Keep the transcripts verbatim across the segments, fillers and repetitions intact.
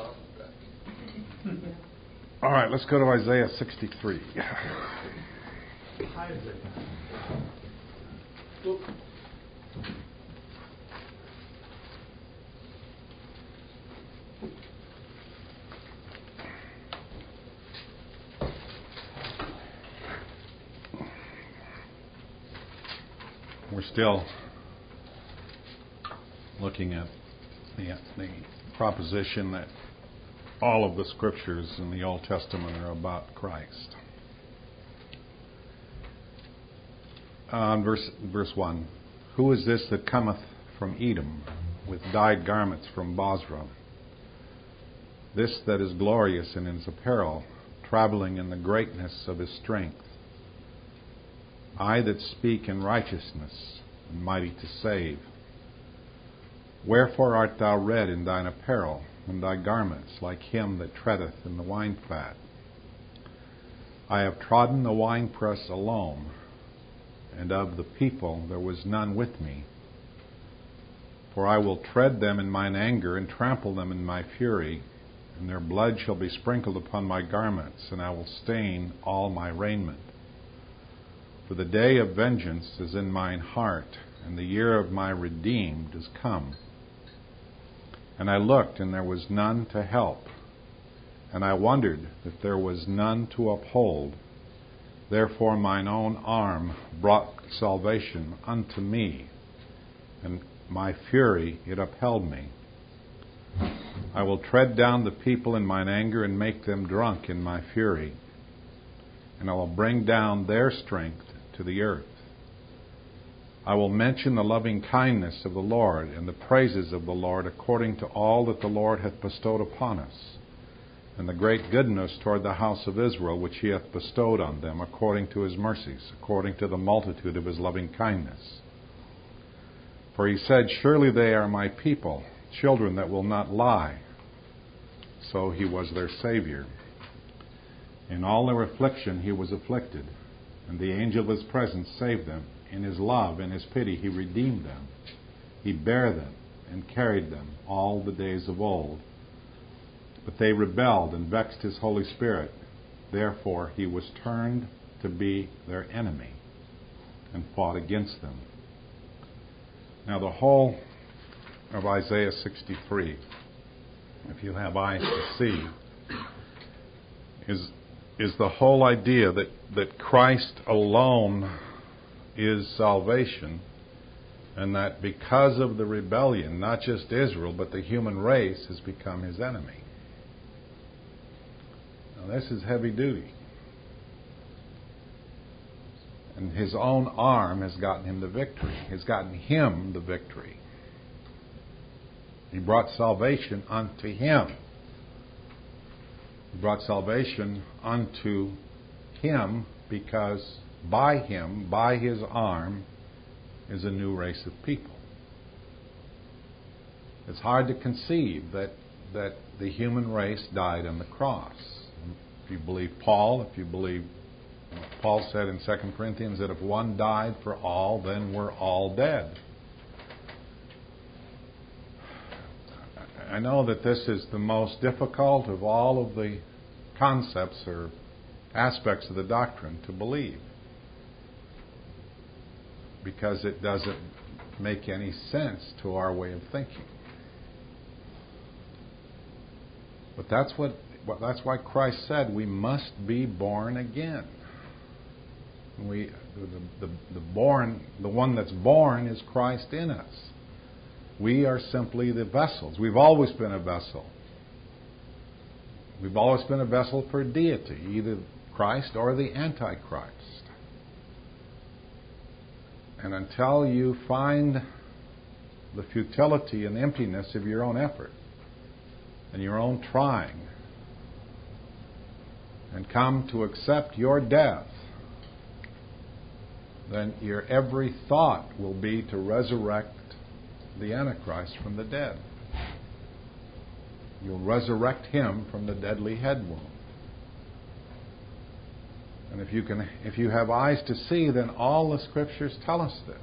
All right, let's go to Isaiah sixty-three. We're still looking at the, the proposition that all of the scriptures in the Old Testament are about Christ. Uh, verse, verse one, who is this that cometh from Edom with dyed garments from Bozrah? This that is glorious in his apparel, traveling in the greatness of his strength. I that speak in righteousness, and mighty to save. Wherefore art thou red in thine apparel, and thy garments like him that treadeth in the winefat? I have trodden the winepress alone, and of the people there was none with me. For I will tread them in mine anger, and trample them in my fury, and their blood shall be sprinkled upon my garments, and I will stain all my raiment. For the day of vengeance is in mine heart, and the year of my redeemed is come. And I looked, and there was none to help, and I wondered that there was none to uphold. Therefore mine own arm brought salvation unto me, and my fury it upheld me. I will tread down the people in mine anger, and make them drunk in my fury, and I will bring down their strength to the earth. I will mention the loving kindness of the Lord, and the praises of the Lord, according to all that the Lord hath bestowed upon us, and the great goodness toward the house of Israel, which he hath bestowed on them, according to his mercies, according to the multitude of his loving kindness. For he said, surely they are my people, children that will not lie. So he was their Savior. In all their affliction he was afflicted, and the angel of his presence saved them. In his love and his pity he redeemed them. He bare them and carried them all the days of old. But they rebelled and vexed his Holy Spirit. Therefore he was turned to be their enemy and fought against them. Now the whole of Isaiah sixty-three, if you have eyes to see, is is the whole idea that, that Christ alone is salvation, and that because of the rebellion, not just Israel, but the human race has become his enemy. Now this is heavy duty. And his own arm has gotten him the victory. Has gotten him the victory. He brought salvation unto him. He brought salvation unto him because by him, by his arm, is a new race of people. It's hard to conceive that, that the human race died on the cross. If you believe Paul, if you believe Paul said in Second Corinthians that if one died for all, then we're all dead. I know that this is the most difficult of all of the concepts or aspects of the doctrine to believe, because it doesn't make any sense to our way of thinking. But that's what that's why Christ said we must be born again. We the, the, the born the one that's born is Christ in us. We are simply the vessels. We've always been a vessel. We've always been a vessel for deity, either Christ or the Antichrist. And until you find the futility and emptiness of your own effort and your own trying, and come to accept your death, then your every thought will be to resurrect the Antichrist from the dead. You'll resurrect him from the deadly head wound. And if you can, if you have eyes to see, then all the scriptures tell us this.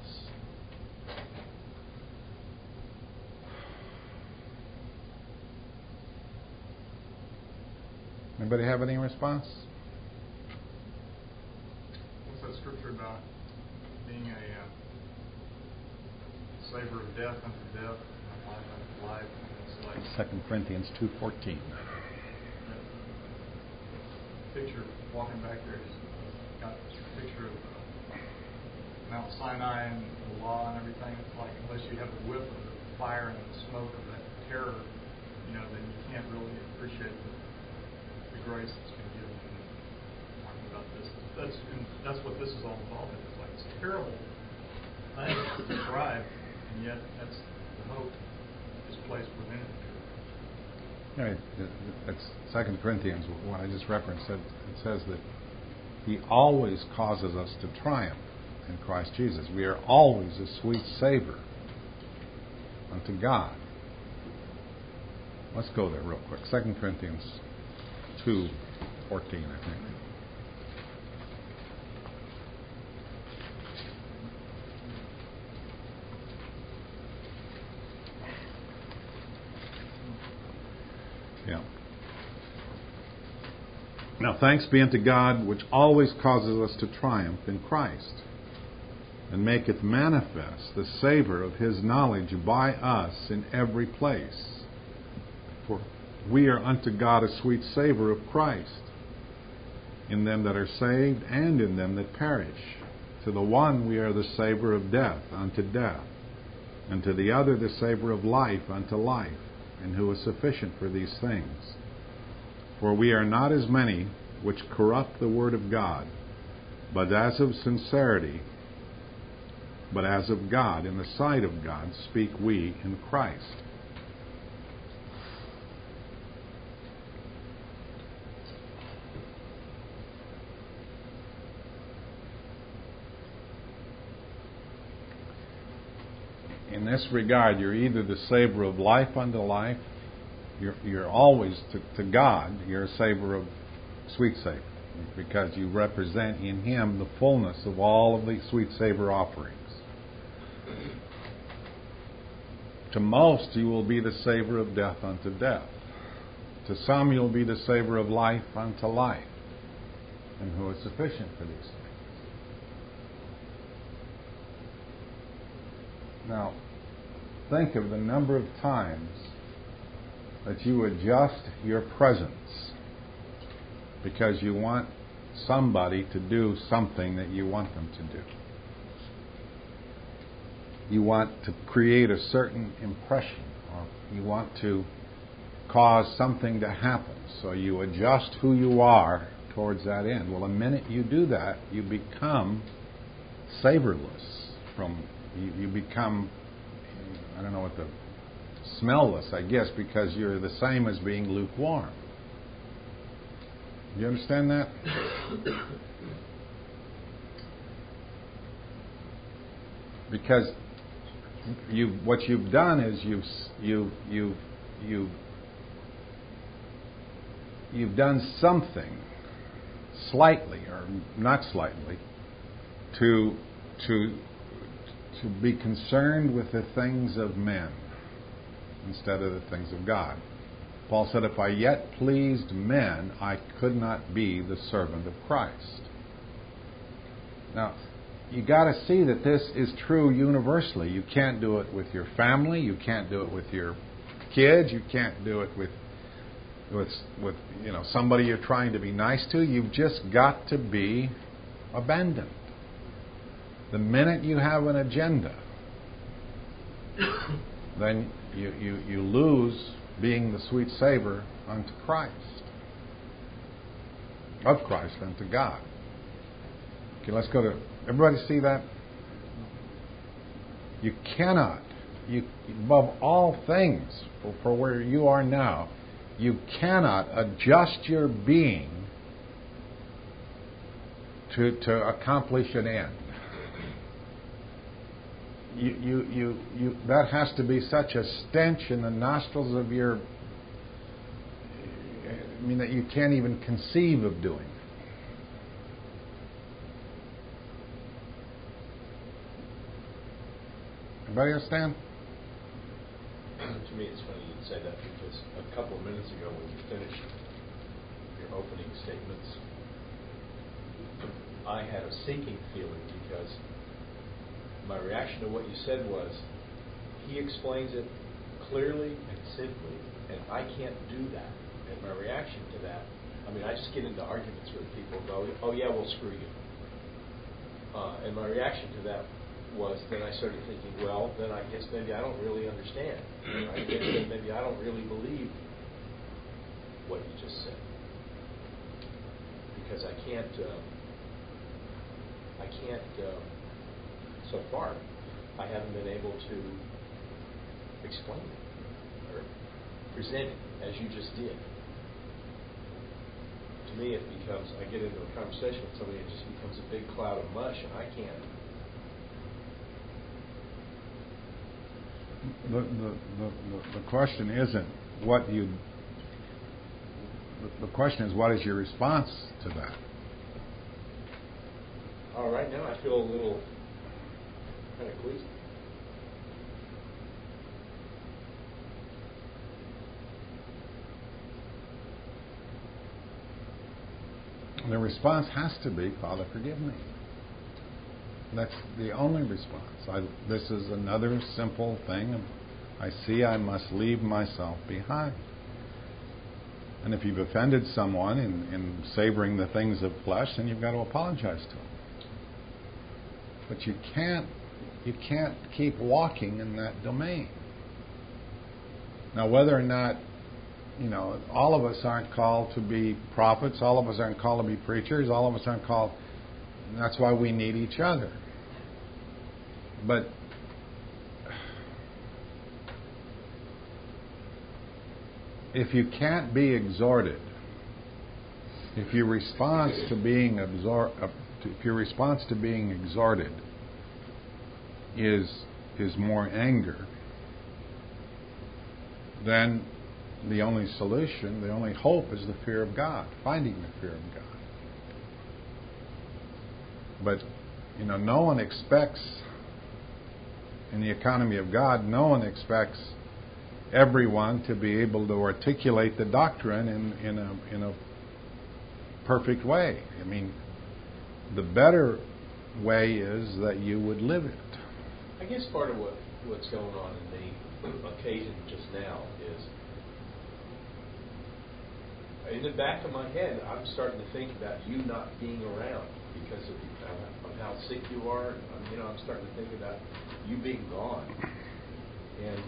Anybody have any response? What's that scripture about being a uh, savor of death unto death and life unto life? And it's like Second Corinthians two fourteen. that picture walking back there. Just got a picture of uh, Mount Sinai and the law and everything. It's like unless you have a whiff of the fire and the smoke of that terror, you know, then you can't really appreciate the, the grace that's been given. And talking about this, that's and that's what this is all involved in. It's like it's a terrible thing to describe, and yet that's the hope is placed within it. Yeah, that's Second Corinthians. What I just referenced, it, it says that He always causes us to triumph in Christ Jesus. We are always a sweet savor unto God. Let's go there real quick. Second Corinthians two fourteen, I think. Yeah. Now thanks be unto God, which always causes us to triumph in Christ, and maketh manifest the savour of His knowledge by us in every place. For we are unto God a sweet savour of Christ, in them that are saved and in them that perish. To the one we are the savour of death unto death, and to the other the savour of life unto life, and who is sufficient for these things. For we are not as many which corrupt the word of God, but as of sincerity, but as of God, in the sight of God, speak we in Christ. In this regard, you're either the savor of life unto life, you're, you're always, to, to God, you're a savor of sweet savor, because you represent in Him the fullness of all of the sweet savor offerings. To most, you will be the savor of death unto death. To some, you'll be the savor of life unto life, and who is sufficient for these things. Now, think of the number of times that you adjust your presence because you want somebody to do something that you want them to do. You want to create a certain impression, or you want to cause something to happen, so you adjust who you are towards that end. Well, the minute you do that, you become savorless. From you, you become, I don't know what the, smellless, I guess, because you're the same as being lukewarm. You understand that? Because you, what you've done is you've you you you you've done something slightly or not slightly to to to be concerned with the things of men instead of the things of God. Paul said, if I yet pleased men, I could not be the servant of Christ. Now, you got to see that this is true universally. You can't do it with your family. You can't do it with your kids. You can't do it with, with, with you know, somebody you're trying to be nice to. You've just got to be abandoned. The minute you have an agenda, then you, you, you lose being the sweet savor unto Christ, of Christ unto God. Okay, let's go to, everybody see that? You cannot, you above all things, for, for where you are now, you cannot adjust your being to, to accomplish an end. You, you, you, you, that has to be such a stench in the nostrils of your, I mean, that you can't even conceive of doing it. Everybody understand? To me, it's funny you say that because a couple of minutes ago when you finished your opening statements, I had a sinking feeling because my reaction to what you said was, he explains it clearly and simply, and I can't do that. And my reaction to that, I mean, I just get into arguments with people and go, oh yeah, well, screw you. Uh, and my reaction to that was then I started thinking, well, then I guess maybe I don't really understand. I guess then maybe I don't really believe what you just said. Because I can't, uh, I can't, uh, so far, I haven't been able to explain it or present it as you just did. To me, it becomes, I get into a conversation with somebody, it just becomes a big cloud of mush, and I can't. The, the, the, the question isn't what you, the, the question is what is your response to that? All right, now I feel a little kind of queasy. The response has to be, Father, forgive me. That's the only response. I, this is another simple thing. I see I must leave myself behind. And if you've offended someone in, in savoring the things of flesh, then you've got to apologize to them. But you can't, you can't keep walking in that domain. Now, whether or not, you know, all of us aren't called to be prophets, all of us aren't called to be preachers, all of us aren't called. And that's why we need each other. But if you can't be exhorted, if your response to being absor- uh, if your response to being exhorted is is more anger, then the only solution, the only hope is the fear of God, finding the fear of God. But, you know, no one expects, in the economy of God, no one expects everyone to be able to articulate the doctrine in, in a in a perfect way. I mean, the better way is that you would live it. I guess part of what, what's going on in the occasion just now is, in the back of my head, I'm starting to think about you not being around because of, uh, of how sick you are. Um, you know, I'm starting to think about you being gone. And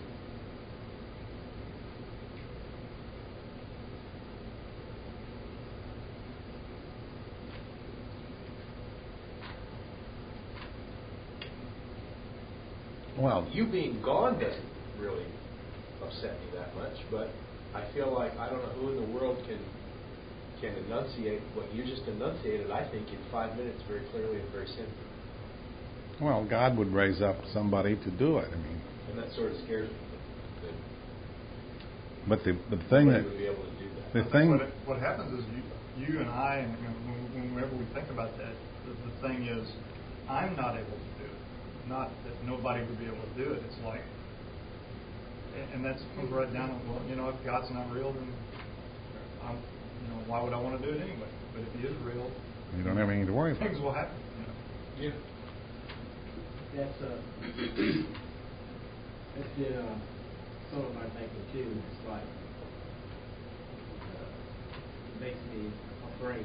well, you being gone doesn't really upset me that much, but I feel like I don't know who in the world can can enunciate what you just enunciated, I think, in five minutes very clearly and very simply. Well, God would raise up somebody to do it. I mean, and that sort of scares me. That but the the thing that would be able to do that. the thing what, it, what happens is you you and I, and when, whenever we think about that, the, the thing is, I'm not able to do it. Not that nobody would be able to do it. It's like, and that comes right down to, well, you know, if God's not real, then I'm, you know, why would I want to do it anyway? But if He is real, you don't have anything to worry about. Things will happen. You know? Yeah. That's uh, that's been uh, sort of my thinking too. It's like uh, it makes me afraid.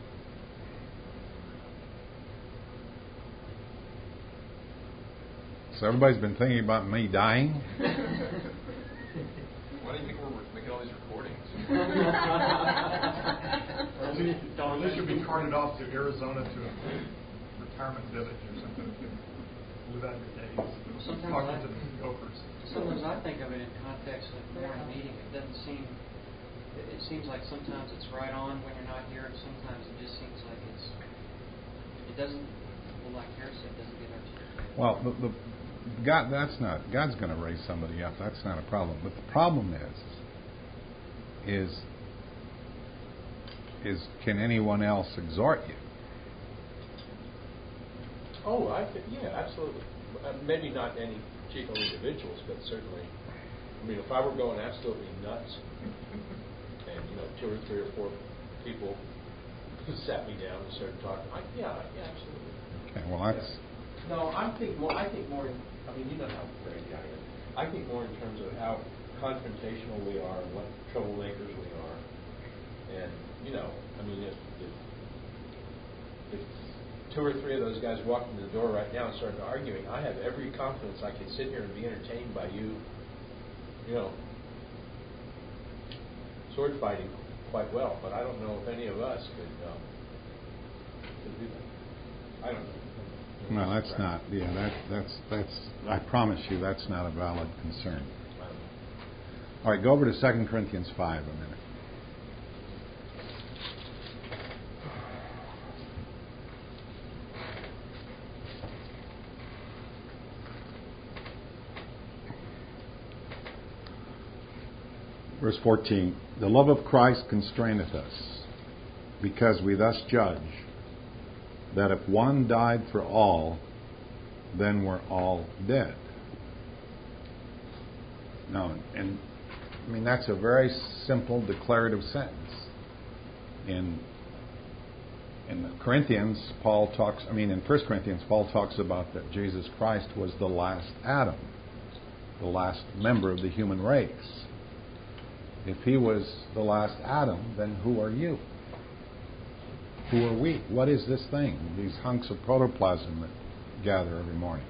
So everybody's been thinking about me dying. Why do you think we're making all these recordings? Or at least, or at least you'll be carted off to Arizona to a retirement village or something. Live out your days. Sometimes Talking I, to the gophers. sometimes I think of it in context of morning meeting. It doesn't seem. It, it seems like sometimes it's right on when you're not here, and sometimes it just seems like it's. It doesn't. Well, like Harris said, it doesn't get articulated. Well, the, the God, that's not God's going to raise somebody up. That's not a problem. But the problem is, is, is can anyone else exhort you? Oh, I think, yeah, absolutely. Uh, maybe not any particular individuals, but certainly. I mean, if I were going absolutely nuts, and you know, two or three or four people sat me down and started talking. I, yeah, yeah, absolutely. Okay, well, that's... Yeah. No, I think more, I think more, in, I mean, you know how crazy I am. I think more in terms of how confrontational we are and what troublemakers we are. And, you know, I mean, if, if, if two or three of those guys walked in the door right now and started arguing, I have every confidence I could sit here and be entertained by you, you know, sword fighting quite well. But I don't know if any of us could, um, could do that. I don't know. No, that's not. Yeah, that, that's that's. I promise you, that's not a valid concern. All right, go over to Second Corinthians five a minute. Verse fourteen. The love of Christ constraineth us, because we thus judge, that if one died for all, then we're all dead. Now, and I mean, that's a very simple declarative sentence. In in the Corinthians, Paul talks, I mean, in First Corinthians, Paul talks about that Jesus Christ was the last Adam, the last member of the human race. If he was the last Adam, then who are you? Who are we? What is this thing? These hunks of protoplasm that gather every morning.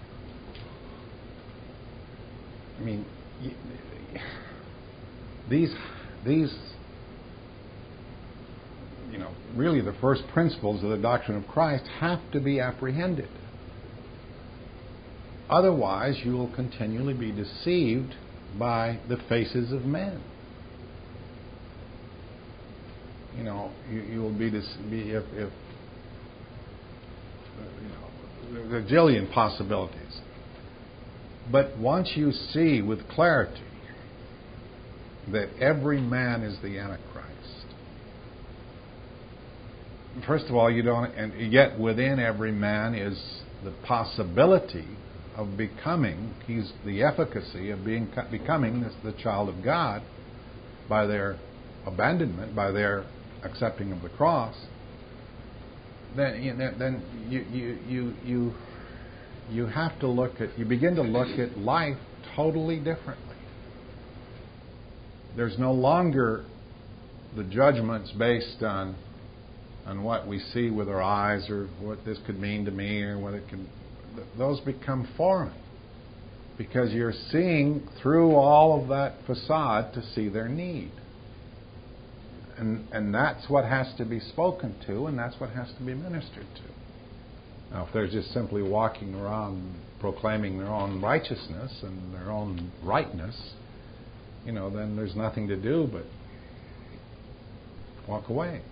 I mean, these, these, you know, really the first principles of the doctrine of Christ have to be apprehended. Otherwise, you will continually be deceived by the faces of men. You know, you, you will be, dis- be if, if you know, there's a jillion possibilities. But once you see with clarity that every man is the Antichrist, first of all, you don't, and yet within every man is the possibility of becoming, he's the efficacy of being becoming the child of God by their abandonment, by their accepting of the cross. Then, you know, then you you you you you have to look at you begin to look at life totally differently. There's no longer the judgments based on on what we see with our eyes or what this could mean to me or what it can. Those become foreign because you're seeing through all of that facade to see their need. And, and that's what has to be spoken to, and that's what has to be ministered to. Now, if they're just simply walking around proclaiming their own righteousness and their own rightness, you know, then there's nothing to do but walk away.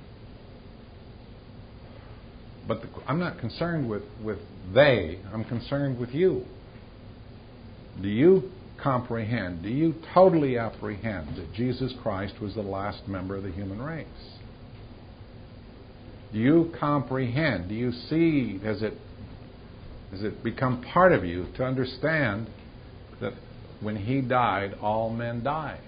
But the, I'm not concerned with, with they. I'm concerned with you. Do you comprehend, do you totally apprehend that Jesus Christ was the last member of the human race? Do you comprehend, do you see, does it, does it become part of you to understand that when he died, all men died?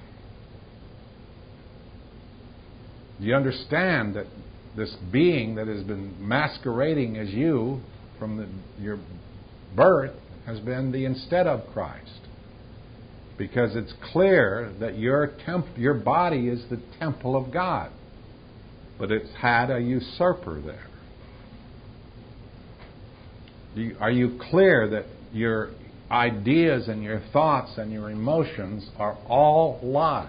Do you understand that this being that has been masquerading as you from the, your birth has been the instead of Christ? Because it's clear that your temp- your body is the temple of God, but it's had a usurper there. Do you, are you clear that your ideas and your thoughts and your emotions are all lies?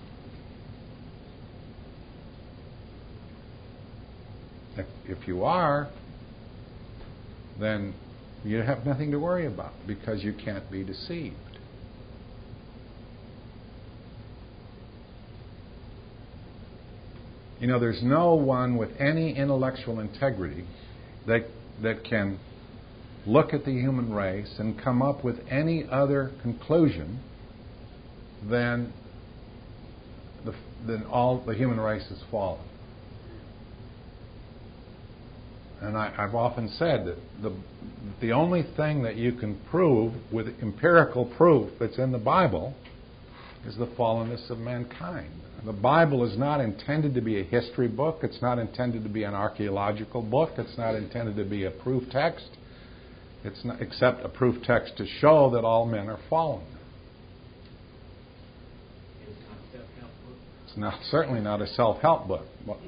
If, if you are, then you have nothing to worry about because you can't be deceived. You know, there's no one with any intellectual integrity that that can look at the human race and come up with any other conclusion than the, than all the human race has fallen. And I, I've often said that the the only thing that you can prove with empirical proof that's in the Bible is the fallenness of mankind. The Bible is not intended to be a history book. It's not intended to be an archaeological book. It's not intended to be a proof text. It's not, except a proof text to show that all men are fallen. It's not a self-help book. It's not, certainly not a self-help book. Well,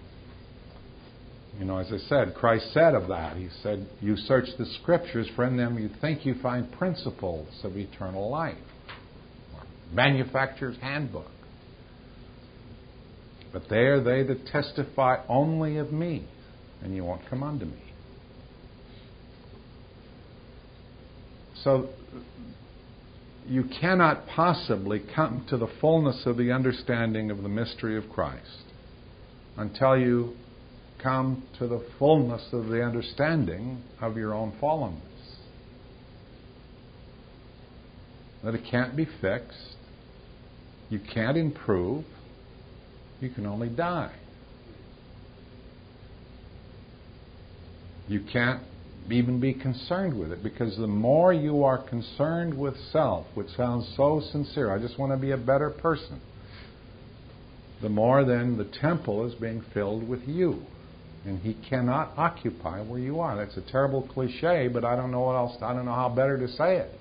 you know, as I said, Christ said of that, He said, you search the Scriptures, for in them you think you find principles of eternal life. Manufacturer's handbook. But they are they that testify only of me, and you won't come unto me. So you cannot possibly come to the fullness of the understanding of the mystery of Christ until you come to the fullness of the understanding of your own fallenness. That it can't be fixed. You can't improve. You can only die. You can't even be concerned with it, because the more you are concerned with self, which sounds so sincere, I just want to be a better person, the more then the temple is being filled with you. And He cannot occupy where you are. That's a terrible cliche, but I don't know what else, I don't know how better to say it.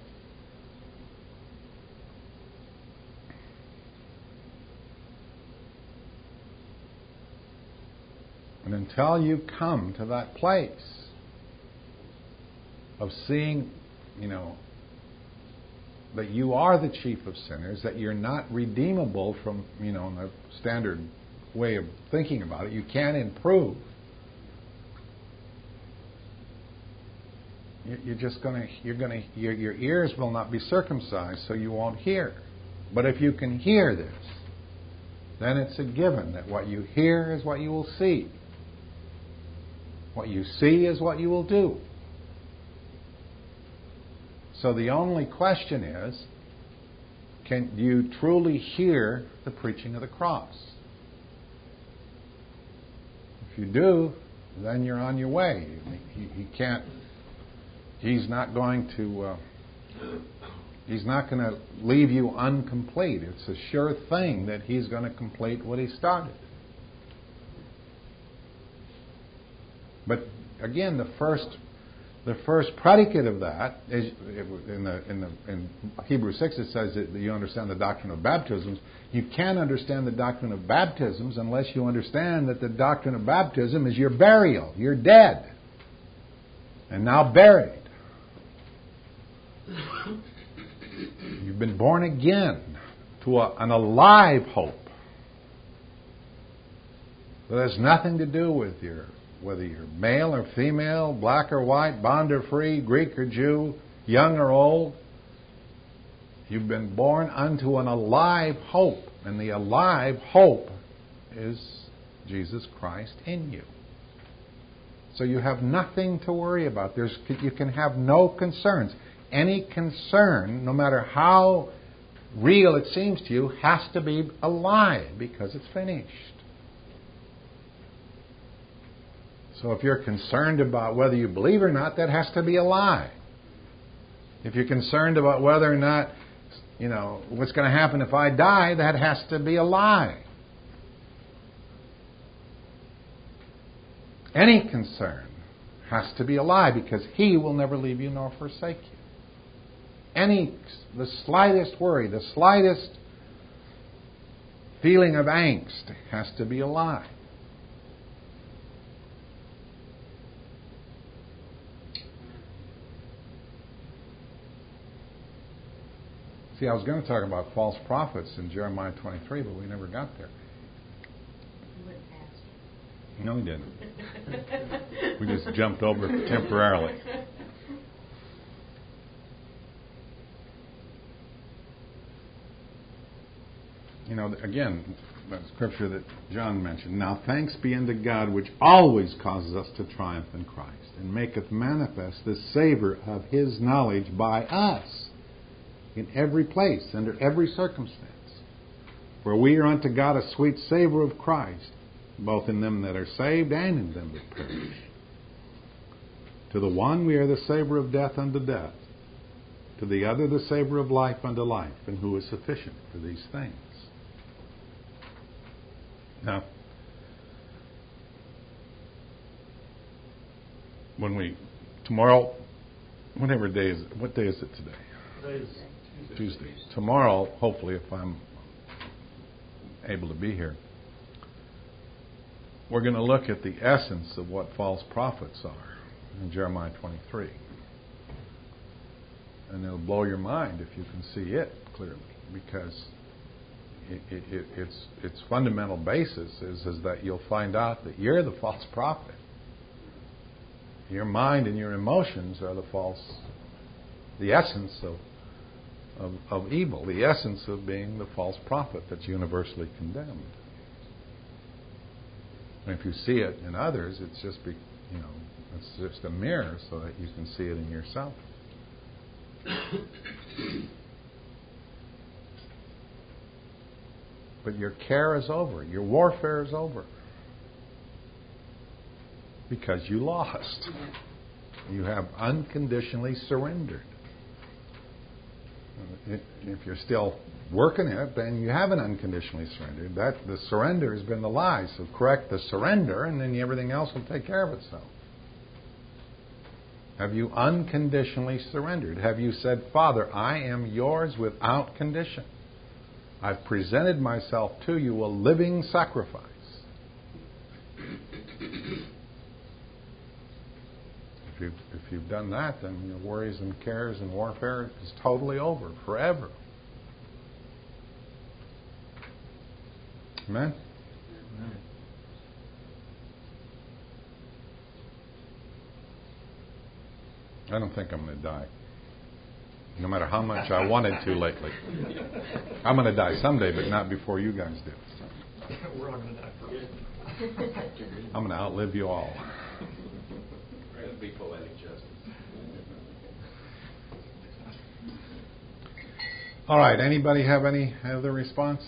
And until you come to that place of seeing, you know, that you are the chief of sinners, that you're not redeemable from, you know, the standard way of thinking about it, you can't improve. You're just going to, you're going to, your, your ears will not be circumcised, so you won't hear. But if you can hear this, then it's a given that what you hear is what you will see. What you see is what you will do. So the only question is, can you truly hear the preaching of the cross? If you do, then you're on your way. He, he can't. He's not going to. Uh, he's not going to leave you incomplete. It's a sure thing that He's going to complete what He started. But again, the first, the first predicate of that is in the in the in Hebrews six. It says that you understand the doctrine of baptisms. You can't understand the doctrine of baptisms unless you understand that the doctrine of baptism is your burial. You're dead, and now buried. You've been born again to a, an alive hope. That has nothing to do with your, whether you're male or female, black or white, bond or free, Greek or Jew, young or old. You've been born unto an alive hope, and the alive hope is Jesus Christ in you. So you have nothing to worry about. There's, you can have no concerns. Any concern, no matter how real it seems to you, has to be a lie because it's finished. So if you're concerned about whether you believe or not, that has to be a lie. If you're concerned about whether or not, you know, what's going to happen if I die, that has to be a lie. Any concern has to be a lie, because He will never leave you nor forsake you. Any, the slightest worry, the slightest feeling of angst has to be a lie. See, I was going to talk about false prophets in Jeremiah twenty-three, but we never got there. No, we didn't. We just jumped over it temporarily. You know, again, that scripture that John mentioned. Now thanks be unto God, which always causes us to triumph in Christ, and maketh manifest the savour of His knowledge by us in every place, under every circumstance. For we are unto God a sweet savour of Christ, both in them that are saved and in them that perish. To the one we are the savour of death unto death, To the other the savor of life unto life, and who is sufficient for these things. Now, when we, tomorrow, whatever day is it, what day is it today? Today is Tuesday. Tuesday. Tomorrow, hopefully, if I'm able to be here, we're going to look at the essence of what false prophets are in Jeremiah twenty-three. And it'll blow your mind if you can see it clearly, because it, it, it, its its fundamental basis is, is that you'll find out that you're the false prophet. Your mind and your emotions are the false, the essence of, of, of evil, the essence of being the false prophet that's universally condemned. And if you see it in others, it's just be, you know, it's just a mirror so that you can see it in yourself. But your care is over. Your warfare is over. Because you lost. You have unconditionally surrendered. If you're still working it, then you haven't unconditionally surrendered. That the surrender has been the lie. So correct the surrender, and then everything else will take care of itself. Have you unconditionally surrendered? Have you said, Father, I am yours without condition. I've presented myself to you a living sacrifice. If you've, if you've done that, then your worries and cares and warfare is totally over, forever. Amen? Amen. I don't think I'm going to die. No matter how much I wanted to lately. I'm going to die someday, but not before you guys do. We're all going to die first. I'm going to outlive you all. That'd be poetic justice. All right. Anybody have any other response?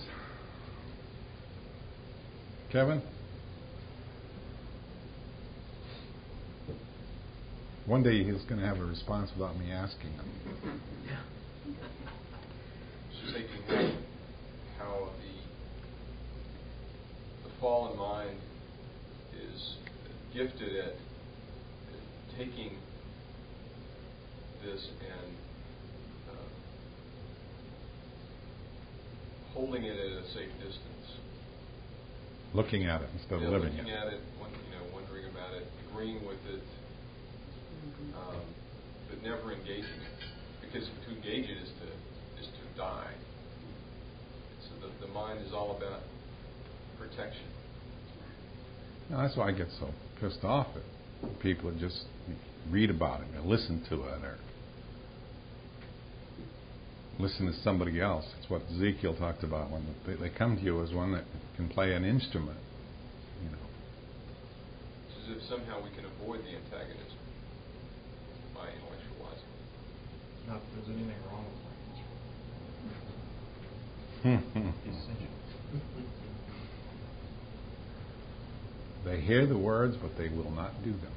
Kevin? One day he's going to have a response without me asking him. Just thinking how, how the the fallen mind is gifted at, at taking this and uh, holding it at a safe distance. Looking at it instead Yeah, of living looking it. at it, you know, wondering about it, agreeing with it, um, but never engaging it. Because to engage it is to is to die. So the, the mind is all about protection. No, that's why I get so pissed off at people that just read about it or listen to it or listen to somebody else. It's what Ezekiel talked about when they, they come to you as one that can play an instrument. You know. It's as if somehow we can avoid the antagonism by intellectualizing. Not that there's anything wrong with language. It's essential. They hear the words, but they will not do them.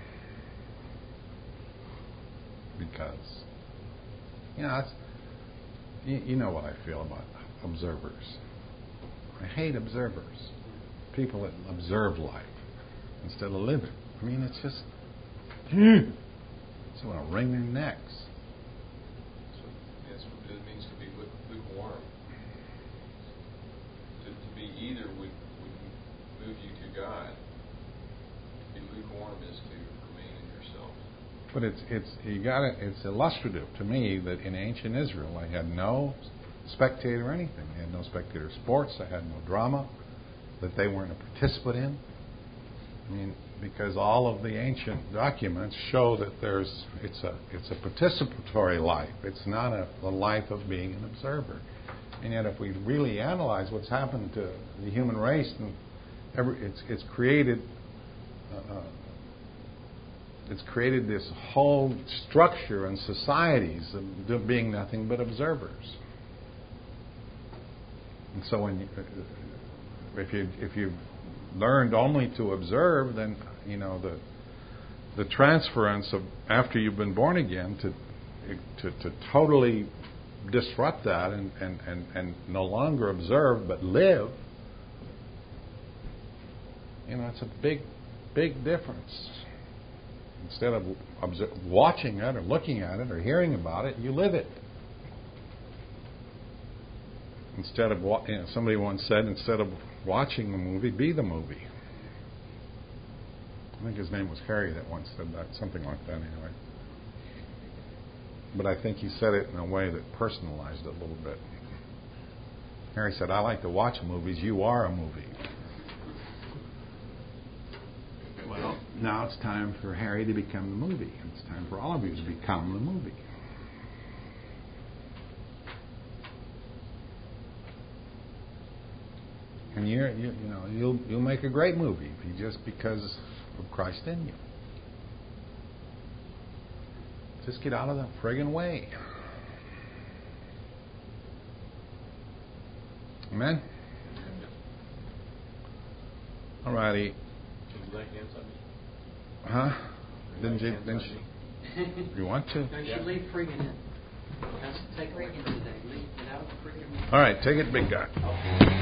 Because, you know, that's, you, you know what I feel about observers. I hate observers. People that observe life instead of live it. I mean, it's just, mm, it's going to wring their necks. So that's what it means to be lukewarm. To, to be either would, would move you to God. To be lukewarm is to remain in yourself. But it's it's you got it. It's illustrative to me that in ancient Israel, they had no spectator anything. They had no spectator sports. They had no drama that they weren't a participant in. I mean, because all of the ancient documents show that there's it's a it's a participatory life. It's not a, a life of being an observer. And yet, if we really analyze what's happened to the human race, and every, it's it's created. Uh, It's created this whole structure and societies of being nothing but observers. And so, when you, if you if you've learned only to observe, then you know the the transference of after you've been born again to to, to totally disrupt that and, and, and, and no longer observe but live, you know, it's a big, big difference. Instead of observe, watching it or looking at it or hearing about it, you live it. Instead of, you know, somebody once said, instead of watching the movie, be the movie. I think his name was Harry that once said that, something like that anyway. But I think he said it in a way that personalized it a little bit. Harry said, I like to watch movies, you are a movie. Well, now it's time for Harry to become the movie. It's time for all of you to become the movie. And you're, you, you know, you'll you'll make a great movie just because of Christ in you. Just get out of the friggin' way. Amen? All righty. Can you lay hands on me? Huh? Didn't you? Didn't you? You want to? No, you should leave friggin' in. That's take friggin' today. Leave it out of friggin' in. All right, take it, big guy.